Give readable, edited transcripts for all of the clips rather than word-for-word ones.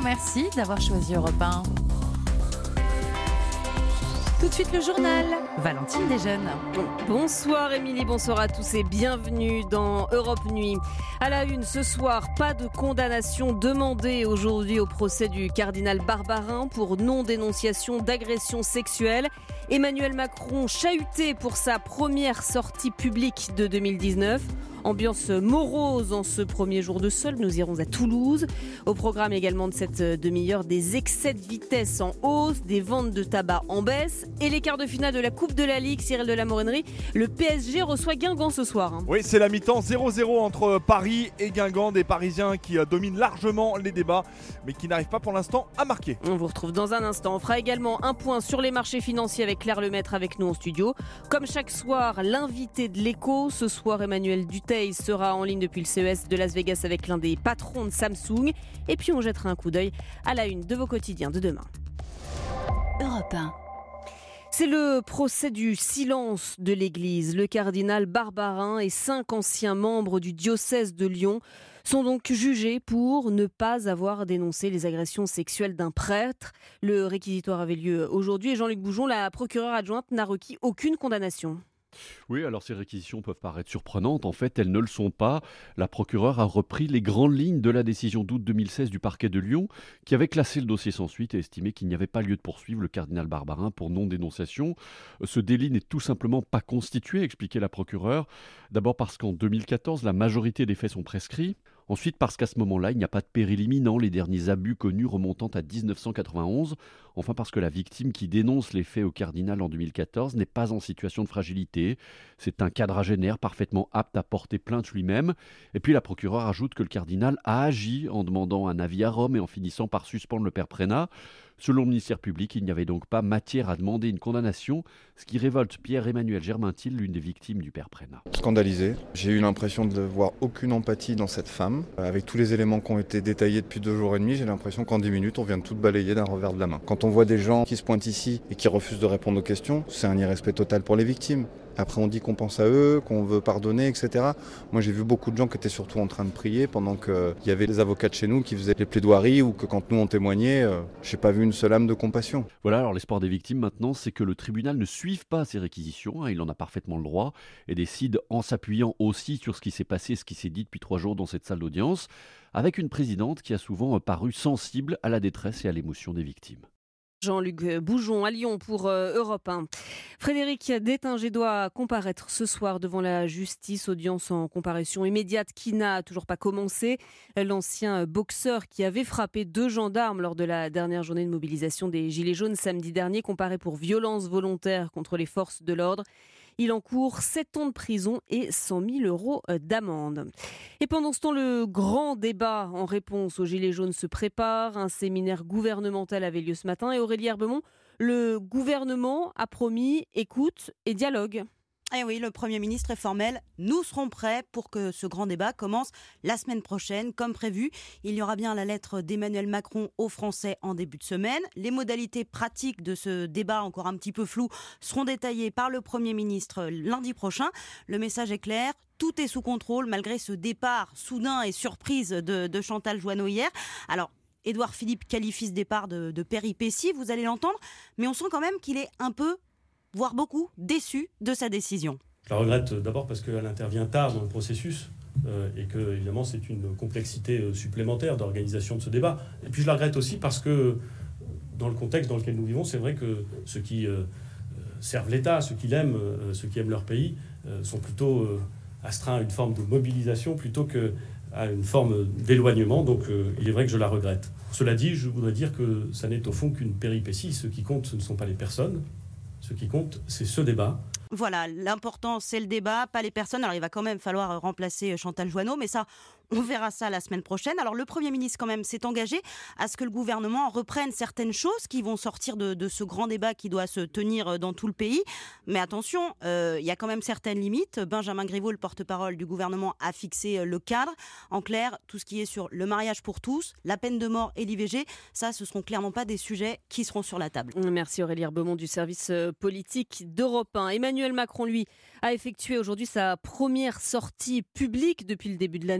merci d'avoir choisi Europe 1. Tout de suite le journal, Valentine Desjeunes. Bonsoir Émilie, bonsoir à tous et bienvenue dans Europe Nuit. À la une ce soir, pas de condamnation demandée aujourd'hui au procès du cardinal Barbarin pour non-dénonciation d'agression sexuelle. Emmanuel Macron chahuté pour sa première sortie publique de 2019. Ambiance morose en ce premier jour de solde, nous irons à Toulouse. Au programme également de cette demi-heure, des excès de vitesse en hausse, des ventes de tabac en baisse et les quarts de finale de la Coupe de la Ligue. Cyril de la Morennerie, le PSG reçoit Guingamp ce soir. Oui, c'est la mi-temps 0-0 entre Paris et Guingamp, des Parisiens qui dominent largement les débats mais qui n'arrivent pas pour l'instant à marquer. On vous retrouve dans un instant. On fera également un point sur les marchés financiers avec Claire Lemaître avec nous en studio. Comme chaque soir, l'invité de l'écho, ce soir Emmanuel Duteil sera en ligne depuis le CES de Las Vegas avec l'un des patrons de Samsung. Et puis on jettera un coup d'œil à la une de vos quotidiens de demain. Europe 1. C'est le procès du silence de l'Église. Le cardinal Barbarin et 5 anciens membres du diocèse de Lyon sont donc jugés pour ne pas avoir dénoncé les agressions sexuelles d'un prêtre. Le réquisitoire avait lieu aujourd'hui et Jean-Luc Boujon, la procureure adjointe, n'a requis aucune condamnation. Oui, alors ces réquisitions peuvent paraître surprenantes. En fait, elles ne le sont pas. La procureure a repris les grandes lignes de la décision d'août 2016 du parquet de Lyon, qui avait classé le dossier sans suite et estimé qu'il n'y avait pas lieu de poursuivre le cardinal Barbarin pour non-dénonciation. Ce délit n'est tout simplement pas constitué, expliquait la procureure. D'abord parce qu'en 2014, la majorité des faits sont prescrits. Ensuite, parce qu'à ce moment-là, il n'y a pas de péril imminent, les derniers abus connus remontant à 1991. Enfin, parce que la victime qui dénonce les faits au cardinal en 2014 n'est pas en situation de fragilité. C'est un quadragénaire parfaitement apte à porter plainte lui-même. Et puis la procureure ajoute que le cardinal a agi en demandant un avis à Rome et en finissant par suspendre le père Prénat. Selon le ministère public, il n'y avait donc pas matière à demander une condamnation, ce qui révolte Pierre-Emmanuel Germaintil, l'une des victimes du père Prénat. Scandalisé. J'ai eu l'impression de voir aucune empathie dans cette femme. Avec tous les éléments qui ont été détaillés depuis 2 jours et demi, j'ai l'impression qu'en 10 minutes, on vient de tout balayer d'un revers de la main. Quand on voit des gens qui se pointent ici et qui refusent de répondre aux questions, c'est un irrespect total pour les victimes. Après, on dit qu'on pense à eux, qu'on veut pardonner, etc. Moi, j'ai vu beaucoup de gens qui étaient surtout en train de prier pendant qu'il y avait des avocats de chez nous qui faisaient les plaidoiries ou que quand nous on témoignait, j'ai pas vu une seule âme de compassion. Voilà, alors l'espoir des victimes maintenant, c'est que le tribunal ne suive pas ces réquisitions, il en a parfaitement le droit, et décide en s'appuyant aussi sur ce qui s'est passé, ce qui s'est dit depuis 3 jours dans cette salle d'audience, avec une présidente qui a souvent paru sensible à la détresse et à l'émotion des victimes. Jean-Luc Boujon à Lyon pour Europe 1. Frédéric Détinger doit comparaître ce soir devant la justice, audience en comparution immédiate qui n'a toujours pas commencé. L'ancien boxeur qui avait frappé 2 gendarmes lors de la dernière journée de mobilisation des Gilets jaunes samedi dernier, comparé pour violence volontaire contre les forces de l'ordre. Il encourt 7 ans de prison et 100 000 € d'amende. Et pendant ce temps, le grand débat en réponse aux Gilets jaunes se prépare. Un séminaire gouvernemental avait lieu ce matin et Aurélie Herbemont, le gouvernement a promis écoute et dialogue. Eh oui, le Premier ministre est formel. Nous serons prêts pour que ce grand débat commence la semaine prochaine, comme prévu. Il y aura bien la lettre d'Emmanuel Macron aux Français en début de semaine. Les modalités pratiques de ce débat, encore un petit peu flou, seront détaillées par le Premier ministre lundi prochain. Le message est clair. Tout est sous contrôle malgré ce départ soudain et surprise de Chantal Joanneau hier. Alors, Édouard Philippe qualifie ce départ de péripétie, vous allez l'entendre, mais on sent quand même qu'il est un peu, voire beaucoup, déçu de sa décision. Je la regrette d'abord parce qu'elle intervient tard dans le processus et que, évidemment, c'est une complexité supplémentaire d'organisation de ce débat. Et puis je la regrette aussi parce que, dans le contexte dans lequel nous vivons, c'est vrai que ceux qui servent l'État, ceux qui l'aiment, ceux qui aiment leur pays, sont plutôt astreints à une forme de mobilisation plutôt qu'à une forme d'éloignement. Donc il est vrai que je la regrette. Cela dit, je voudrais dire que ça n'est au fond qu'une péripétie. Ce qui compte, ce ne sont pas les personnes. Ce qui compte, c'est ce débat. Voilà, l'important, c'est le débat, pas les personnes. Alors, il va quand même falloir remplacer Chantal Joanneau, mais ça, on verra ça la semaine prochaine. Alors, le Premier ministre, quand même, s'est engagé à ce que le gouvernement reprenne certaines choses qui vont sortir de ce grand débat qui doit se tenir dans tout le pays. Mais attention, il y a quand même certaines limites. Benjamin Griveaux, le porte-parole du gouvernement, a fixé le cadre. En clair, tout ce qui est sur le mariage pour tous, la peine de mort et l'IVG, ça, ce ne seront clairement pas des sujets qui seront sur la table. Merci Aurélie Herbemont du service politique d'Europe 1. Emmanuel Macron, lui, a effectué aujourd'hui sa première sortie publique depuis le début de l'année.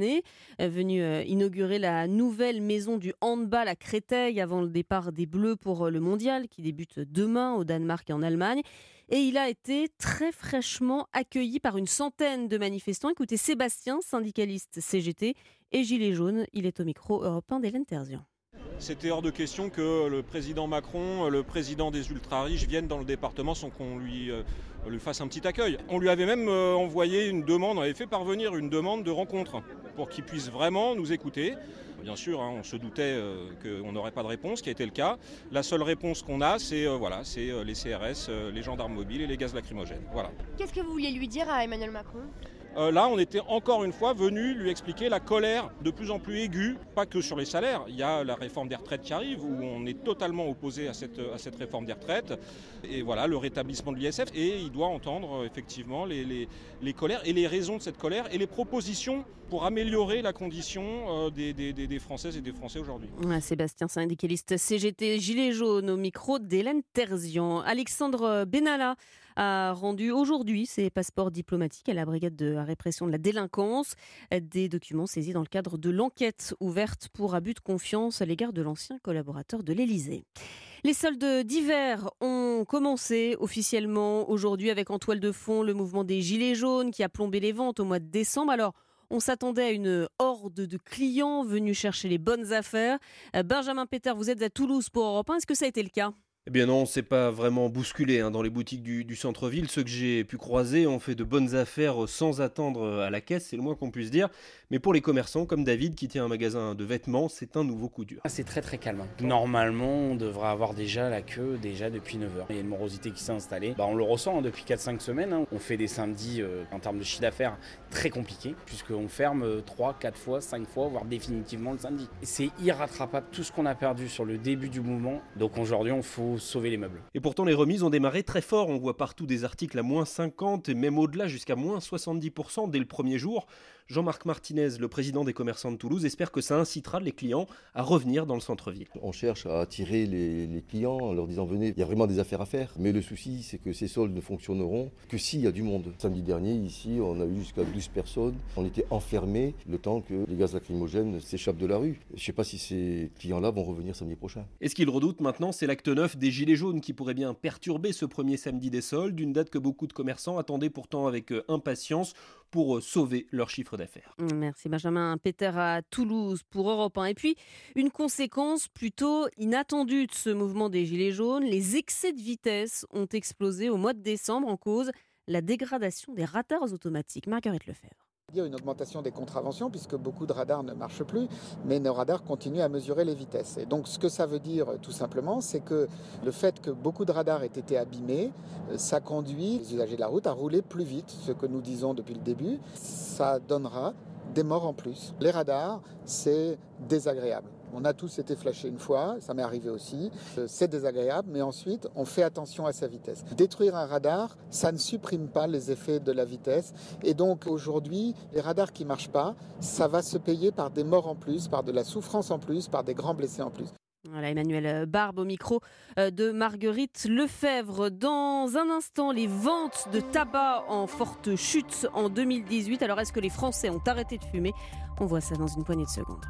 venu inaugurer la nouvelle maison du handball à Créteil avant le départ des Bleus pour le mondial qui débute demain au Danemark et en Allemagne. Et il a été très fraîchement accueilli par une centaine de manifestants. Écoutez Sébastien, syndicaliste CGT et gilet jaune. Il est au micro européen d'Hélène Terzian. C'était hors de question que le président Macron, le président des ultra-riches viennent dans le département sans qu'on lui fasse un petit accueil. On lui avait même envoyé une demande, on avait fait parvenir une demande de rencontre pour qu'il puisse vraiment nous écouter. Bien sûr, on se doutait qu'on n'aurait pas de réponse, ce qui a été le cas. La seule réponse qu'on a, c'est les CRS, les gendarmes mobiles et les gaz lacrymogènes. Voilà. Qu'est-ce que vous vouliez lui dire à Emmanuel Macron ? Là, on était encore une fois venu lui expliquer la colère de plus en plus aiguë, pas que sur les salaires. Il y a la réforme des retraites qui arrive, où on est totalement opposé à cette réforme des retraites. Et voilà, le rétablissement de l'ISF. Et il doit entendre effectivement les colères et les raisons de cette colère et les propositions pour améliorer la condition des Françaises et des Français aujourd'hui. Sébastien, syndicaliste CGT, gilet jaune au micro d'Hélène Terzian. Alexandre Benalla a rendu aujourd'hui ses passeports diplomatiques à la brigade de répression de la délinquance, des documents saisis dans le cadre de l'enquête ouverte pour abus de confiance à l'égard de l'ancien collaborateur de l'Élysée. Les soldes d'hiver ont commencé officiellement aujourd'hui avec en toile de fond le mouvement des Gilets jaunes qui a plombé les ventes au mois de décembre. Alors, on s'attendait à une horde de clients venus chercher les bonnes affaires. Benjamin Péter, vous êtes à Toulouse pour Europe 1. Est-ce que ça a été le cas ? Eh bien non, c'est pas vraiment bousculé dans les boutiques du centre-ville. Ceux que j'ai pu croiser ont fait de bonnes affaires sans attendre à la caisse, c'est le moins qu'on puisse dire. Mais pour les commerçants comme David qui tient un magasin de vêtements, c'est un nouveau coup dur. C'est très très calme. Normalement, on devrait avoir déjà la queue depuis 9h. Il y a une morosité qui s'est installée. On le ressent depuis 4-5 semaines. On fait des samedis en termes de chiffre d'affaires très compliqués puisqu'on ferme 3, 4 fois, 5 fois, voire définitivement le samedi. C'est irrattrapable tout ce qu'on a perdu sur le début du mouvement. Donc aujourd'hui, il faut sauver les meubles. Et pourtant, les remises ont démarré très fort. On voit partout des articles à moins 50 et même au-delà jusqu'à moins 70% dès le premier jour. Jean-Marc Martinez, le président des commerçants de Toulouse, espère que ça incitera les clients à revenir dans le centre-ville. On cherche à attirer les clients en leur disant venez, il y a vraiment des affaires à faire. Mais le souci, c'est que ces soldes ne fonctionneront que s'il y a du monde. Samedi dernier, ici, on a eu jusqu'à 12 personnes. On était enfermés le temps que les gaz lacrymogènes s'échappent de la rue. Je ne sais pas si ces clients-là vont revenir samedi prochain. Et ce qu'ils redoutent maintenant, c'est l'acte 9 des Gilets jaunes qui pourrait bien perturber ce premier samedi des soldes, une date que beaucoup de commerçants attendaient pourtant avec impatience pour sauver leur chiffre d'affaires. Merci Benjamin Péter à Toulouse pour Europe 1. Et puis, une conséquence plutôt inattendue de ce mouvement des Gilets jaunes, les excès de vitesse ont explosé au mois de décembre en cause la dégradation des radars automatiques. Marguerite Lefebvre. Il y a une augmentation des contraventions puisque beaucoup de radars ne marchent plus, mais nos radars continuent à mesurer les vitesses. Et donc ce que ça veut dire tout simplement, c'est que le fait que beaucoup de radars aient été abîmés, ça conduit les usagers de la route à rouler plus vite, ce que nous disons depuis le début. Ça donnera des morts en plus. Les radars, c'est désagréable. On a tous été flashés une fois, ça m'est arrivé aussi. C'est désagréable, mais ensuite, on fait attention à sa vitesse. Détruire un radar, ça ne supprime pas les effets de la vitesse. Et donc, aujourd'hui, les radars qui ne marchent pas, ça va se payer par des morts en plus, par de la souffrance en plus, par des grands blessés en plus. Voilà, Emmanuel Barbe au micro de Marguerite Lefebvre. Dans un instant, les ventes de tabac en forte chute en 2018. Alors, est-ce que les Français ont arrêté de fumer ? On voit ça dans une poignée de secondes.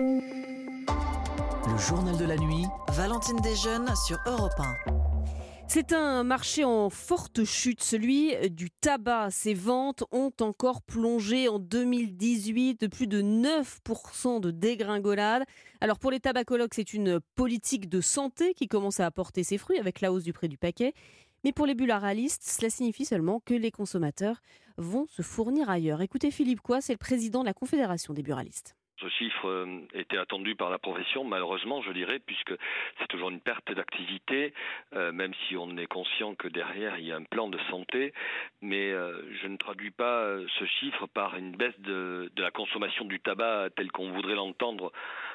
Le journal de la nuit, Valentine Desjeunes sur Europe 1. C'est un marché en forte chute, celui du tabac. Ses ventes ont encore plongé en 2018 de plus de 9% de dégringolade. Alors pour les tabacologues, c'est une politique de santé qui commence à apporter ses fruits avec la hausse du prix du paquet. Mais pour les buralistes, cela signifie seulement que les consommateurs vont se fournir ailleurs. Écoutez Philippe Coy, c'est le président de la Confédération des buralistes. Ce chiffre était attendu par la profession, malheureusement, je dirais, puisque c'est toujours une perte d'activité, même si on est conscient que derrière, il y a un plan de santé. Mais je ne traduis pas ce chiffre par une baisse de la consommation du tabac telle qu'on voudrait l'entendre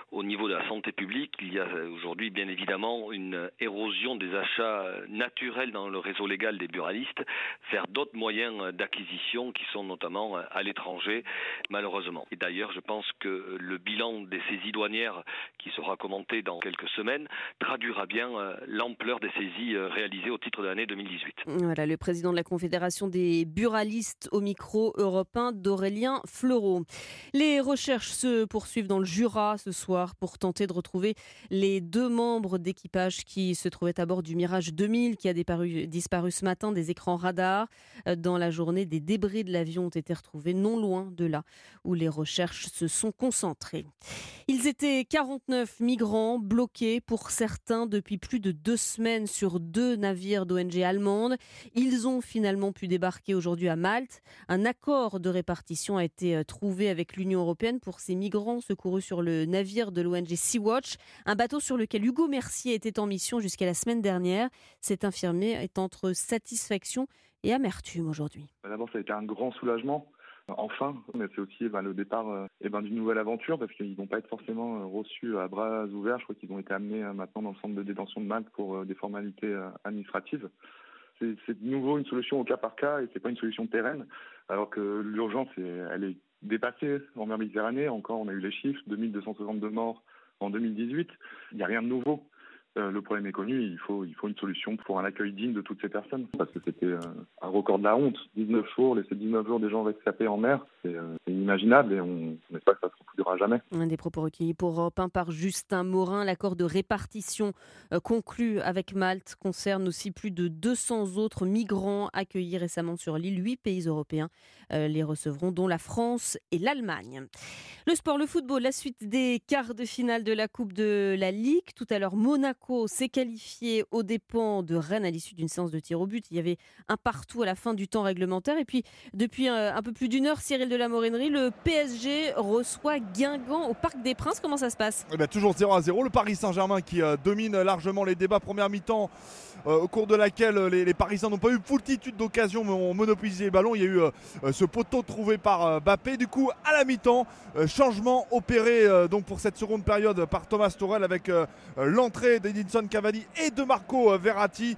au niveau de la santé publique, il y a aujourd'hui bien évidemment une érosion des achats naturels dans le réseau légal des buralistes vers d'autres moyens d'acquisition qui sont notamment à l'étranger, malheureusement. Et d'ailleurs, je pense que le bilan des saisies douanières qui sera commenté dans quelques semaines traduira bien l'ampleur des saisies réalisées au titre de l'année 2018. Voilà, le président de la Confédération des buralistes au micro européen d'Aurélien Fleureau. Les recherches se poursuivent dans le Jura ce soir pour tenter de retrouver les 2 membres d'équipage qui se trouvaient à bord du Mirage 2000 qui a disparu ce matin des écrans radars. Dans la journée, des débris de l'avion ont été retrouvés non loin de là où les recherches se sont concentrées. Ils étaient 49 migrants bloqués pour certains depuis plus de 2 semaines sur 2 navires d'ONG allemandes. Ils ont finalement pu débarquer aujourd'hui à Malte. Un accord de répartition a été trouvé avec l'Union européenne pour ces migrants secourus sur le navire de l'ONG Sea-Watch, un bateau sur lequel Hugo Mercier était en mission jusqu'à la semaine dernière. Cet infirmier est entre satisfaction et amertume aujourd'hui. D'abord, ça a été un grand soulagement. Enfin, mais c'est aussi le départ d'une nouvelle aventure parce qu'ils ne vont pas être forcément reçus à bras ouverts. Je crois qu'ils ont été amenés maintenant dans le centre de détention de Malte pour des formalités administratives. C'est de nouveau une solution au cas par cas et c'est pas une solution pérenne, alors que l'urgence elle est dépassée en mer Méditerranée. Encore, on a eu les chiffres, 2262 morts en 2018. Il n'y a rien de nouveau. Le problème est connu, il faut une solution pour un accueil digne de toutes ces personnes. Parce que c'était un record de la honte. 19 jours, laisser 19 jours des gens rescapés en mer, c'est inimaginable et on espère que ça ne se reproduira jamais. Un des propos recueillis pour Europe 1 par Justin Morin. L'accord de répartition conclu avec Malte concerne aussi plus de 200 autres migrants accueillis récemment sur l'île. 8 pays européens les recevront, dont la France et l'Allemagne. Le sport, le football, la suite des quarts de finale de la Coupe de la Ligue. Tout à l'heure, Monaco s'est qualifié aux dépens de Rennes à l'issue d'une séance de tir au but. Il y avait un partout à la fin du temps réglementaire. Et puis, depuis un peu plus d'1 heure, Cyril de la Morinerie, le PSG reçoit Guingamp au Parc des Princes. Comment ça se passe ? Toujours 0-0. Le Paris Saint-Germain qui domine largement les débats. Première mi-temps au cours de laquelle les Parisiens n'ont pas eu foultitude d'occasions mais ont monopolisé les ballons. Il y a eu ce poteau trouvé par Mbappé. Du coup, à la mi-temps, changement opéré donc pour cette seconde période par Thomas Tuchel avec l'entrée d'Edinson Cavani et de Marco Verratti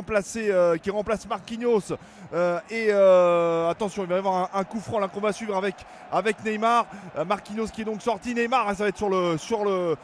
qui remplace Marquinhos. Attention, il va y avoir un coup franc là qu'on va suivre avec Neymar. Marquinhos qui est donc sorti. Neymar, ça va être sur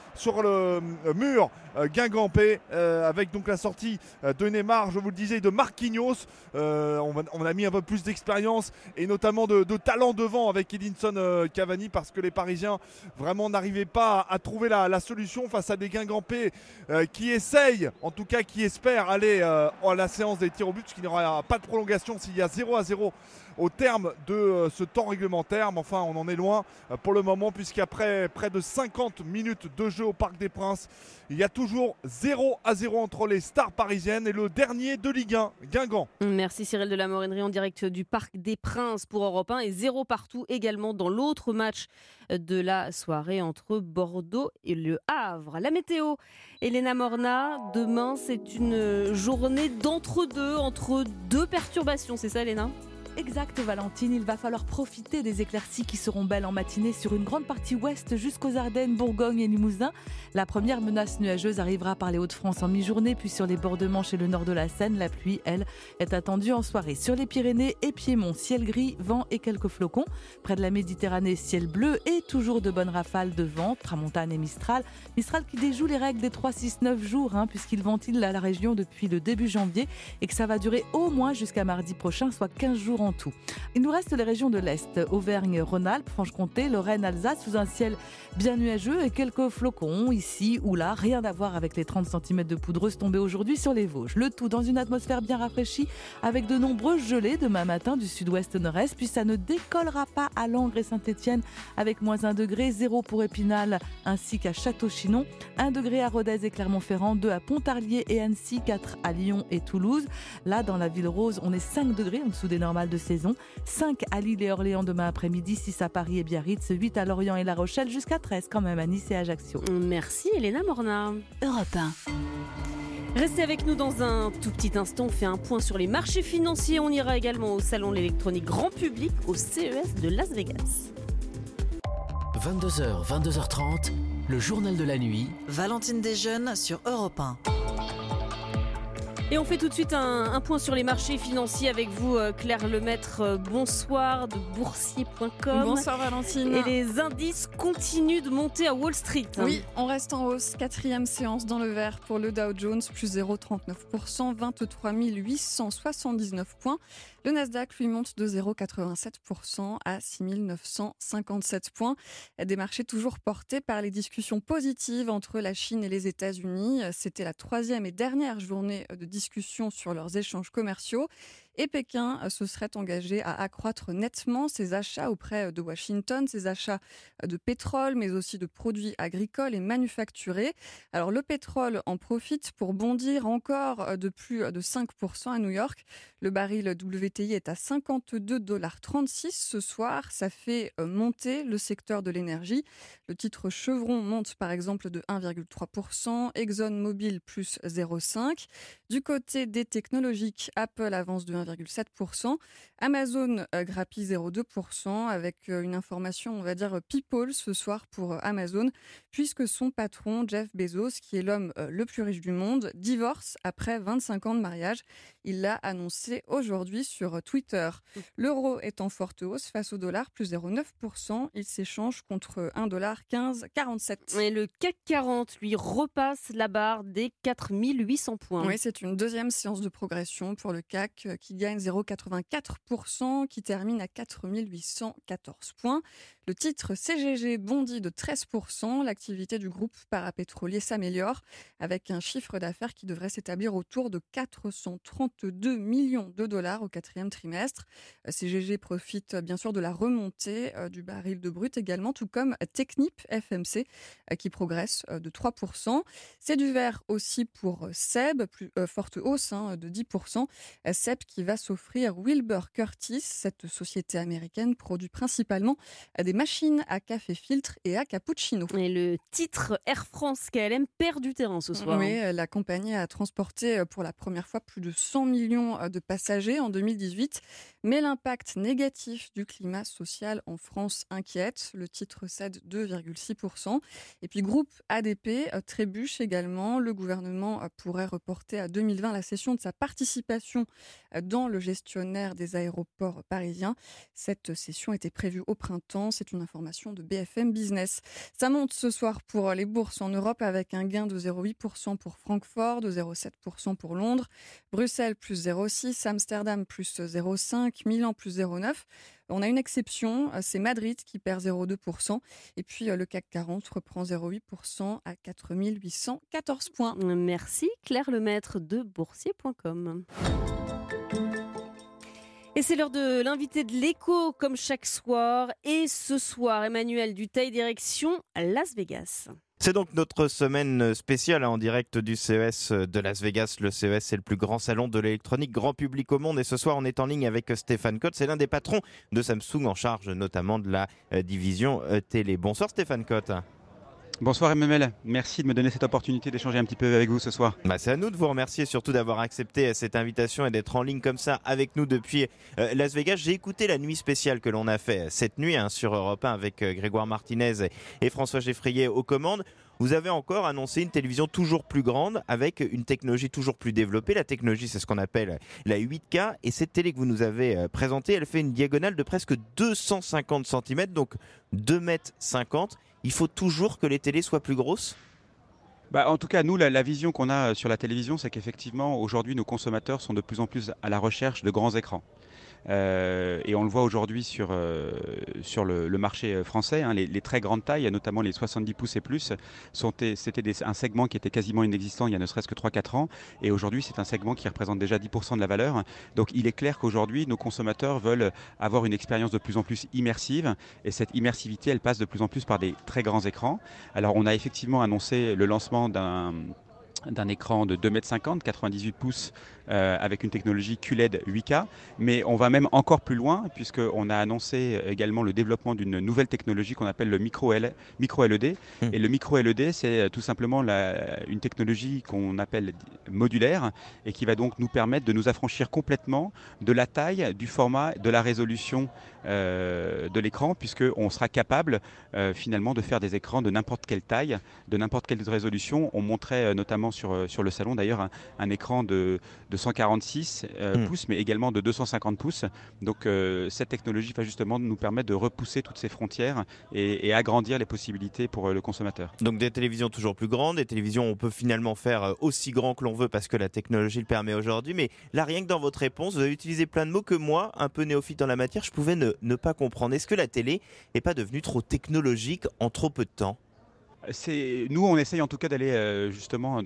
le mur guingampais avec donc la sortie de Neymar, je vous le disais, de Marquinhos. On a mis un peu plus d'expérience et notamment de talent devant avec Edinson Cavani parce que les Parisiens vraiment n'arrivaient pas à trouver la solution face à des Guingampais qui essayent, en tout cas qui espèrent aller à la séance des tirs au but, parce qu'il n'y aura pas de prolongation s'il y a 0-0 au terme de ce temps réglementaire. Mais enfin, on en est loin pour le moment, puisqu'après près de 50 minutes de jeu au Parc des Princes, il y a toujours 0-0 entre les stars parisiennes et le dernier de Ligue 1, Guingamp. Merci Cyril de la Morinerie en direct du Parc des Princes pour Europe 1 et 0 partout également dans l'autre match de la soirée entre Bordeaux et Le Havre. La météo, Elena Morna, demain c'est une journée d'entre-deux, entre deux perturbations, c'est ça Elena ? Exact Valentine, il va falloir profiter des éclaircies qui seront belles en matinée sur une grande partie ouest jusqu'aux Ardennes, Bourgogne et Limousin. La première menace nuageuse arrivera par les Hauts-de-France en mi-journée, puis sur les bords de Manche et le nord de la Seine. La pluie, elle, est attendue en soirée. Sur les Pyrénées et Piémont, ciel gris, vent et quelques flocons. Près de la Méditerranée, ciel bleu et toujours de bonnes rafales de vent, tramontane et Mistral. Mistral qui déjoue les règles des 3-6-9 jours, puisqu'il ventile la région depuis le début janvier et que ça va durer au moins jusqu'à mardi prochain, soit 15 jours en tout. Il nous reste les régions de l'Est, Auvergne-Rhône-Alpes, Franche-Comté, Lorraine, Alsace, sous un ciel bien nuageux et quelques flocons ici ou là, rien à voir avec les 30 cm de poudreuse tombée aujourd'hui sur les Vosges. Le tout dans une atmosphère bien rafraîchie avec de nombreuses gelées demain matin du sud-ouest au nord-est, puis ça ne décollera pas à Langres et Saint-Étienne avec moins 1 degré, 0 pour Épinal ainsi qu'à Château-Chinon, 1 degré à Rodez et Clermont-Ferrand, 2 à Pontarlier et Annecy, 4 à Lyon et Toulouse. Là, dans la ville rose, on est 5 degrés en dessous des normales de saison, 5 à Lille et Orléans demain après-midi, 6 à Paris et Biarritz, 8 à Lorient et La Rochelle, jusqu'à 13 quand même à Nice et Ajaccio. Merci Elena Morna. Europe 1. Restez avec nous dans un tout petit instant, on fait un point sur les marchés financiers. On ira également au salon de l'électronique grand public au CES de Las Vegas. 22h, 22h30, Le journal de la nuit, Valentine Desjeunes sur Europe 1. Et on fait tout de suite un point sur les marchés financiers avec vous, Claire Lemaître. Bonsoir de boursier.com. Bonsoir Valentine. Et les indices continuent de monter à Wall Street. Oui, on reste en hausse. 4e séance dans le vert pour le Dow Jones, plus 0,39%, 23 879 points. Le Nasdaq, lui, monte de 0,87% à 6 957 points. Des marchés toujours portés par les discussions positives entre la Chine et les États-Unis. C'était la 3e et dernière journée de discussion sur leurs échanges commerciaux. Et Pékin se serait engagé à accroître nettement ses achats auprès de Washington, ses achats de pétrole, mais aussi de produits agricoles et manufacturés. Alors le pétrole en profite pour bondir encore de plus de 5% à New York. Le baril WTI est à 52,36$ ce soir. Ça fait monter le secteur de l'énergie. Le titre Chevron monte par exemple de 1,3%, ExxonMobil plus 0,5%. Du côté des technologiques, Apple avance de 1,7%. Amazon grappille 0,2% avec une information, on va dire, people ce soir pour Amazon, puisque son patron, Jeff Bezos, qui est l'homme le plus riche du monde, divorce après 25 ans de mariage. Il l'a annoncé aujourd'hui sur Twitter. L'euro est en forte hausse face au dollar, plus 0,9%. Il s'échange contre $1,1547. Et le CAC 40, lui, repasse la barre des 4800 points. Oui, c'est une deuxième séance de progression pour le CAC qui gagne 0,84%, qui termine à 4814 points. Le titre CGG bondit de 13%. L'activité du groupe parapétrolier s'améliore avec un chiffre d'affaires qui devrait s'établir autour de 432 millions de dollars au 4e trimestre. CGG profite bien sûr de la remontée du baril de brut également, tout comme Technip FMC qui progresse de 3%. C'est du vert aussi pour SEB, forte hausse de 10%. SEB qui va s'offrir Wilbur Curtis. Cette société américaine produit principalement des machines à café filtre et à cappuccino. Et le titre Air France KLM perd du terrain ce soir. Oui, la compagnie a transporté pour la première fois plus de 100 millions de passagers en 2018. Mais l'impact négatif du climat social en France inquiète. Le titre cède 2,6%. Et puis groupe ADP trébuche également. Le gouvernement pourrait reporter à 2020 la cession de sa participation dans le gestionnaire des aéroports parisiens. Cette cession était prévue au printemps. C'est une information de BFM Business. Ça monte ce soir pour les bourses en Europe avec un gain de 0,8% pour Francfort, de 0,7% pour Londres, Bruxelles plus 0,6%, Amsterdam plus 0,5%, Milan plus 0,9%. On a une exception, c'est Madrid qui perd 0,2%. Et puis le CAC 40 reprend 0,8% à 4814 points. Merci Claire Lemaître de boursier.com. Et c'est l'heure de l'invité de l'écho, comme chaque soir. Et ce soir, Emmanuel Dutheil, direction Las Vegas. C'est donc notre semaine spéciale en direct du CES de Las Vegas. Le CES, c'est le plus grand salon de l'électronique grand public au monde. Et ce soir, on est en ligne avec Stéphane Cotte. C'est l'un des patrons de Samsung, en charge notamment de la division télé. Bonsoir Stéphane Cotte. Bonsoir Emmanuel, merci de me donner cette opportunité d'échanger un petit peu avec vous ce soir. C'est à nous de vous remercier, surtout d'avoir accepté cette invitation et d'être en ligne comme ça avec nous depuis Las Vegas. J'ai écouté la nuit spéciale que l'on a fait cette nuit sur Europe 1 avec Grégoire Martinez et François Geffrier aux commandes. Vous avez encore annoncé une télévision toujours plus grande avec une technologie toujours plus développée. La technologie, c'est ce qu'on appelle la 8K. Et cette télé que vous nous avez présentée, elle fait une diagonale de presque 250 cm, donc 2,50 m. Il faut toujours que les télés soient plus grosses ? En tout cas, nous, la vision qu'on a sur la télévision, c'est qu'effectivement, aujourd'hui, nos consommateurs sont de plus en plus à la recherche de grands écrans. Et on le voit aujourd'hui sur le marché français, les très grandes tailles, notamment les 70 pouces et plus, c'était un segment qui était quasiment inexistant il y a ne serait-ce que 3-4 ans. Et aujourd'hui, c'est un segment qui représente déjà 10% de la valeur. Donc il est clair qu'aujourd'hui, nos consommateurs veulent avoir une expérience de plus en plus immersive. Et cette immersivité, elle passe de plus en plus par des très grands écrans. Alors on a effectivement annoncé le lancement d'un écran de 2,50 m, 98 pouces, avec une technologie QLED 8K, mais on va même encore plus loin puisqu'on a annoncé également le développement d'une nouvelle technologie qu'on appelle le micro-LED. Et le micro-LED, c'est tout simplement une technologie qu'on appelle modulaire et qui va donc nous permettre de nous affranchir complètement de la taille, du format, de la résolution de l'écran, puisqu'on sera capable finalement de faire des écrans de n'importe quelle taille, de n'importe quelle résolution. On montrait notamment sur le salon d'ailleurs un écran de 146 pouces, mais également de 250 pouces. Donc cette technologie va justement nous permettre de repousser toutes ces frontières et agrandir les possibilités pour le consommateur. Donc des télévisions toujours plus grandes, des télévisions où on peut finalement faire aussi grand que l'on veut parce que la technologie le permet aujourd'hui. Mais là, rien que dans votre réponse, vous avez utilisé plein de mots que moi, un peu néophyte dans la matière, je pouvais ne pas comprendre. Est-ce que la télé n'est pas devenue trop technologique en trop peu de temps ? Nous, on essaye en tout cas d'aller justement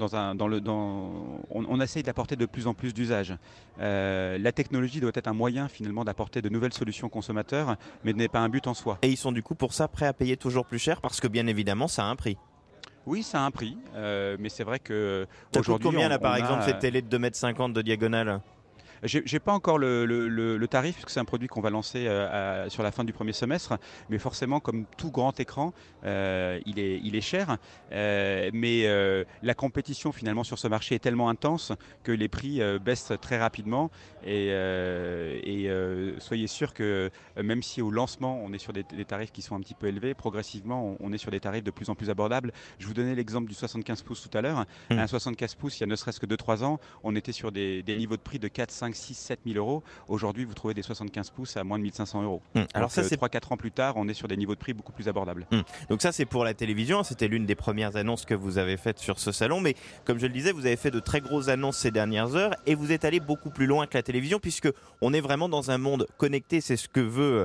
on essaye d'apporter de plus en plus d'usages. La technologie doit être un moyen finalement d'apporter de nouvelles solutions aux consommateurs, mais n'est pas un but en soi. Et ils sont du coup pour ça prêts à payer toujours plus cher parce que bien évidemment ça a un prix. Oui, ça a un prix, mais c'est vrai que ça coûte combien là par exemple cette télé de 2,50 m de diagonale ? J'ai pas encore le tarif puisque c'est un produit qu'on va lancer sur la fin du premier semestre, mais forcément comme tout grand écran, il est cher, mais la compétition finalement sur ce marché est tellement intense que les prix baissent très rapidement et soyez sûr que même si au lancement on est sur des tarifs qui sont un petit peu élevés, progressivement on est sur des tarifs de plus en plus abordables. Je vous donnais l'exemple du 75 pouces tout à l'heure. Un 75 pouces il y a ne serait-ce que 2-3 ans, on était sur des niveaux de prix de 4, 5, 6, 7 000 euros. Aujourd'hui, vous trouvez des 75 pouces à moins de 1 500 euros. Alors ça, c'est 3-4 ans plus tard, on est sur des niveaux de prix beaucoup plus abordables. Donc ça, c'est pour la télévision. C'était l'une des premières annonces que vous avez faites sur ce salon. Mais comme je le disais, vous avez fait de très grosses annonces ces dernières heures et vous êtes allé beaucoup plus loin que la télévision puisque on est vraiment dans un monde connecté. C'est ce que veut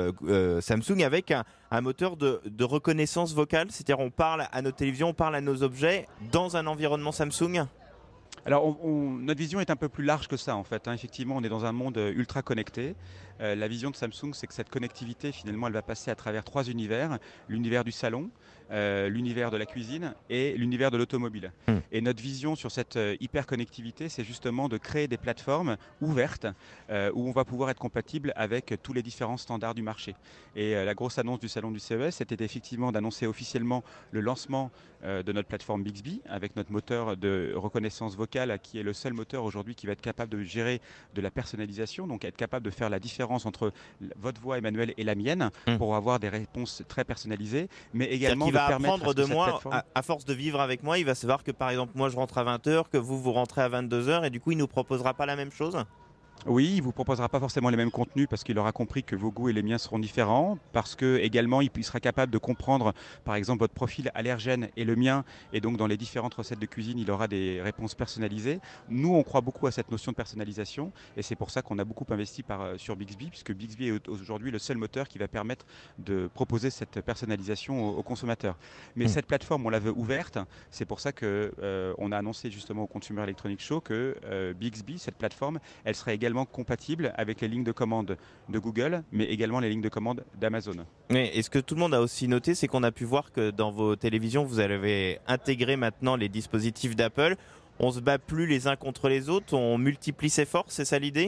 Samsung avec un moteur de reconnaissance vocale. C'est-à-dire, on parle à nos télévisions, on parle à nos objets dans un environnement Samsung. Alors, notre vision est un peu plus large que ça, en fait. Effectivement, on est dans un monde ultra connecté. La vision de Samsung, c'est que cette connectivité, finalement, elle va passer à travers 3 univers. L'univers du salon, l'univers de la cuisine et l'univers de l'automobile. Et notre vision sur cette hyper-connectivité, c'est justement de créer des plateformes ouvertes où on va pouvoir être compatible avec tous les différents standards du marché. Et la grosse annonce du salon du CES, c'était effectivement d'annoncer officiellement le lancement de notre plateforme Bixby avec notre moteur de reconnaissance vocale qui est le seul moteur aujourd'hui qui va être capable de gérer de la personnalisation, donc être capable de faire la différence entre votre voix Emmanuel et la mienne pour avoir des réponses très personnalisées, mais également il va apprendre de moi à force de vivre avec moi, il va savoir que par exemple moi je rentre à 20h, que vous rentrez à 22h et du coup il nous proposera pas la même chose. Oui, il ne vous proposera pas forcément les mêmes contenus parce qu'il aura compris que vos goûts et les miens seront différents, parce que également il sera capable de comprendre par exemple votre profil allergène et le mien, et donc dans les différentes recettes de cuisine il aura des réponses personnalisées. Nous on croit beaucoup à cette notion de personnalisation et c'est pour ça qu'on a beaucoup investi sur Bixby, puisque Bixby est aujourd'hui le seul moteur qui va permettre de proposer cette personnalisation aux consommateurs. Mais cette plateforme on la veut ouverte, c'est pour ça qu'on a annoncé justement au Consumer Electronics Show que Bixby, cette plateforme, elle serait également compatible avec les lignes de commande de Google, mais également les lignes de commande d'Amazon. Et ce que tout le monde a aussi noté, c'est qu'on a pu voir que dans vos télévisions, vous avez intégré maintenant les dispositifs d'Apple. On se bat plus les uns contre les autres, on multiplie ses forces, c'est ça l'idée ?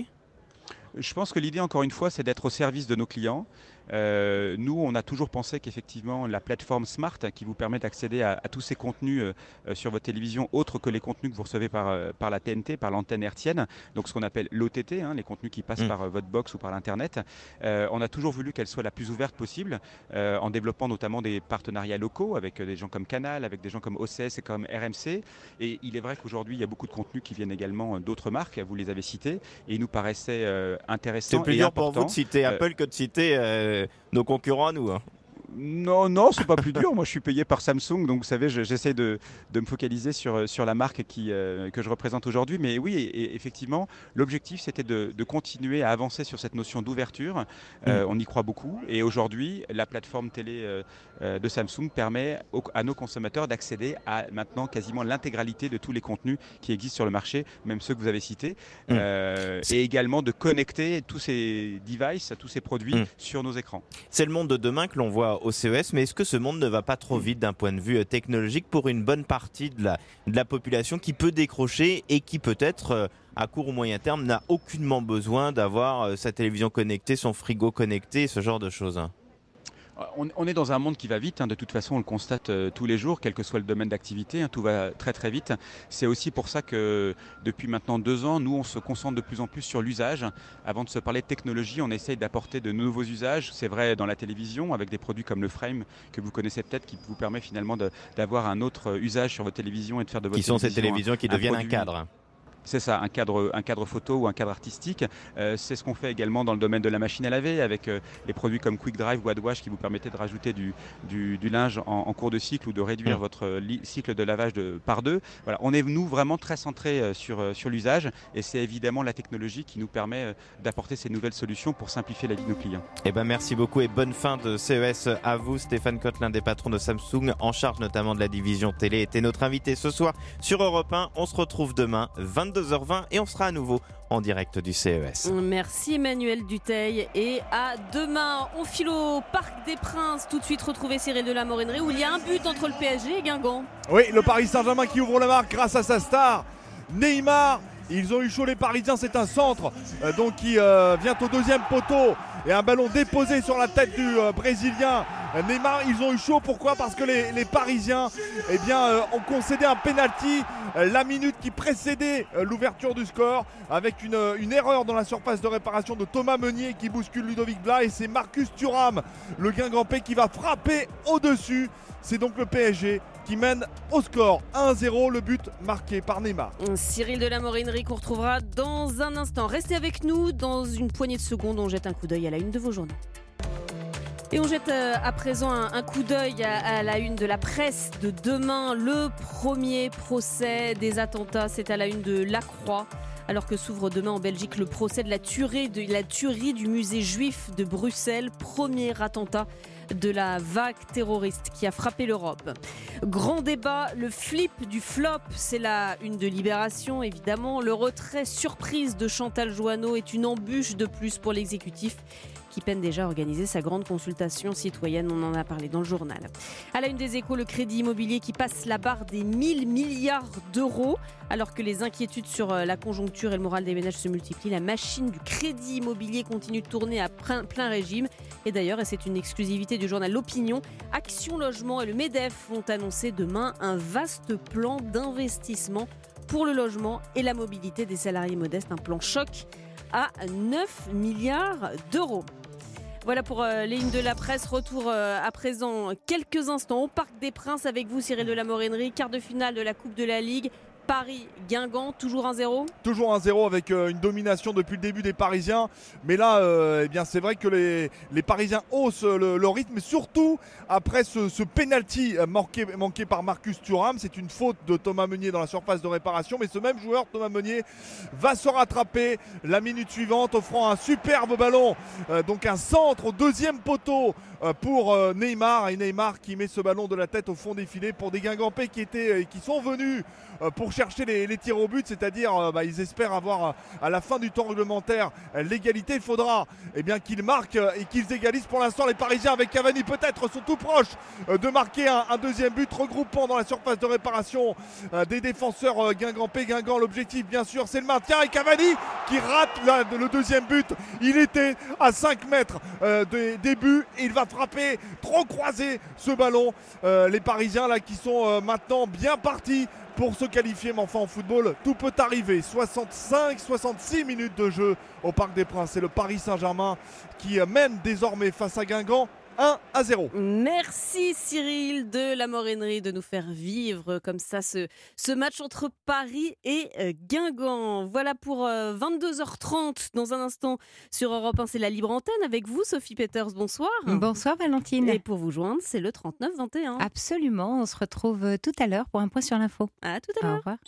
Je pense que l'idée, encore une fois, c'est d'être au service de nos clients. Nous, on a toujours pensé qu'effectivement, la plateforme Smart, qui vous permet d'accéder à tous ces contenus sur votre télévision, autres que les contenus que vous recevez par la TNT, par l'antenne hertzienne, donc ce qu'on appelle l'OTT, les contenus qui passent par votre box ou par l'Internet. On a toujours voulu qu'elle soit la plus ouverte possible, en développant notamment des partenariats locaux avec des gens comme Canal, avec des gens comme OCS et comme RMC. Et il est vrai qu'aujourd'hui, il y a beaucoup de contenus qui viennent également d'autres marques, vous les avez cités, et il nous paraissait intéressant. C'est plus dur pour vous de citer Apple que de citer nos concurrents à nous. Non, c'est pas plus dur. Moi, je suis payé par Samsung, donc vous savez, j'essaie de me focaliser sur la marque que je représente aujourd'hui. Mais oui, et effectivement, l'objectif, c'était de continuer à avancer sur cette notion d'ouverture. On y croit beaucoup. Et aujourd'hui, la plateforme télé de Samsung permet à nos consommateurs d'accéder à maintenant quasiment l'intégralité de tous les contenus qui existent sur le marché, même ceux que vous avez cités, et également de connecter tous ces devices, tous ces produits sur nos écrans. C'est le monde de demain que l'on voit au CES, mais est-ce que ce monde ne va pas trop vite d'un point de vue technologique pour une bonne partie de la population qui peut décrocher et qui peut-être à court ou moyen terme n'a aucunement besoin d'avoir sa télévision connectée, son frigo connecté, ce genre de choses? On est dans un monde qui va vite, de toute façon on le constate tous les jours, quel que soit le domaine d'activité, tout va très très vite. C'est aussi pour ça que depuis maintenant 2 ans, nous on se concentre de plus en plus sur l'usage. Avant de se parler de technologie, on essaye d'apporter de nouveaux usages. C'est vrai dans la télévision, avec des produits comme le Frame, que vous connaissez peut-être, qui vous permet finalement d'avoir un autre usage sur votre télévision et de faire de votre télévision... Qui sont ces télévisions qui deviennent un cadre. C'est ça, un cadre photo ou un cadre artistique. C'est ce qu'on fait également dans le domaine de la machine à laver avec les produits comme Quick Dry ou AdWash qui vous permettaient de rajouter du linge en cours de cycle ou de réduire votre cycle de lavage par 2. Voilà, on est nous vraiment très centrés sur l'usage et c'est évidemment la technologie qui nous permet d'apporter ces nouvelles solutions pour simplifier la vie de nos clients. Merci beaucoup et bonne fin de CES à vous. Stéphane Cotte, l'un des patrons de Samsung, en charge notamment de la division télé, était notre invité ce soir sur Europe 1. On se retrouve demain 22h20 et on sera à nouveau en direct du CES. Merci Emmanuel Dutheil et à demain. On file au Parc des Princes. Tout de suite retrouver Cyril de la Morinerie où il y a un but entre le PSG et Guingamp. Oui, le Paris Saint-Germain qui ouvre la marque grâce à sa star Neymar. Ils ont eu chaud les Parisiens, c'est un centre donc qui vient au deuxième poteau et un ballon déposé sur la tête du Brésilien Neymar. Ils ont eu chaud, pourquoi? Parce que les Parisiens ont concédé un penalty la minute qui précédait l'ouverture du score avec une erreur dans la surface de réparation de Thomas Meunier qui bouscule Ludovic Blas et c'est Marcus Thuram, le Guingampais, qui va frapper au-dessus. C'est donc le PSG qui mène au score 1-0, le but marqué par Neymar. Cyril de la Morinerie qu'on retrouvera dans un instant. Restez avec nous, dans une poignée de secondes, on jette un coup d'œil à la une de vos journaux. Et on jette à présent un coup d'œil à la une de la presse de demain. Le premier procès des attentats, c'est à la une de La Croix. Alors que s'ouvre demain en Belgique le procès de la tuerie du musée juif de Bruxelles, premier attentat de la vague terroriste qui a frappé l'Europe. Grand débat, le flip du flop, c'est la une de Libération évidemment. Le retrait surprise de Chantal Joanneau est une embûche de plus pour l'exécutif qui peine déjà à organiser sa grande consultation citoyenne. On en a parlé dans le journal. À la une des Échos, le crédit immobilier qui passe la barre des 1000 milliards d'euros. Alors que les inquiétudes sur la conjoncture et le moral des ménages se multiplient, la machine du crédit immobilier continue de tourner à plein régime. Et d'ailleurs, et c'est une exclusivité du journal L'Opinion, Action Logement et le MEDEF vont annoncer demain un vaste plan d'investissement pour le logement et la mobilité des salariés modestes. Un plan choc à 9 milliards d'euros. Voilà pour les lignes de la presse. Retour à présent quelques instants au Parc des Princes avec vous Cyril de la Morinerie. Quart de finale de la Coupe de la Ligue. Paris-Guingamp, toujours 1-0. Toujours 1-0 avec une domination depuis le début des Parisiens. Mais là, c'est vrai que les Parisiens haussent le rythme, surtout après ce penalty manqué par Marcus Thuram. C'est une faute de Thomas Meunier dans la surface de réparation. Mais ce même joueur, Thomas Meunier, va se rattraper la minute suivante, offrant un superbe ballon. Donc un centre au deuxième poteau pour Neymar. Et Neymar qui met ce ballon de la tête au fond des filets pour des Guingampais qui sont venus pour chercher les tirs au but, c'est-à-dire ils espèrent avoir à la fin du temps réglementaire l'égalité. Il faudra qu'ils marquent et qu'ils égalisent. Pour l'instant, les Parisiens avec Cavani peut-être sont tout proches de marquer un deuxième but, regroupant dans la surface de réparation des défenseurs guingampais. Guingamp, l'objectif bien sûr c'est le maintien, et Cavani qui rate le deuxième but. Il était à 5 mètres des buts et il va frapper trop croisé ce ballon. Les Parisiens là qui sont maintenant bien partis pour se qualifier, mais enfin en football, tout peut arriver. 65-66 minutes de jeu au Parc des Princes. C'est le Paris Saint-Germain qui mène désormais face à Guingamp 1-0. Merci Cyril de la Morinerie de nous faire vivre comme ça ce match entre Paris et Guingamp. Voilà pour 22h30. Dans un instant sur Europe 1, c'est la libre antenne avec vous, Sophie Peters. Bonsoir. Bonsoir Valentine. Et pour vous joindre, c'est le 39 21. Absolument. On se retrouve tout à l'heure pour un point sur l'info. À tout à l'heure. Au revoir.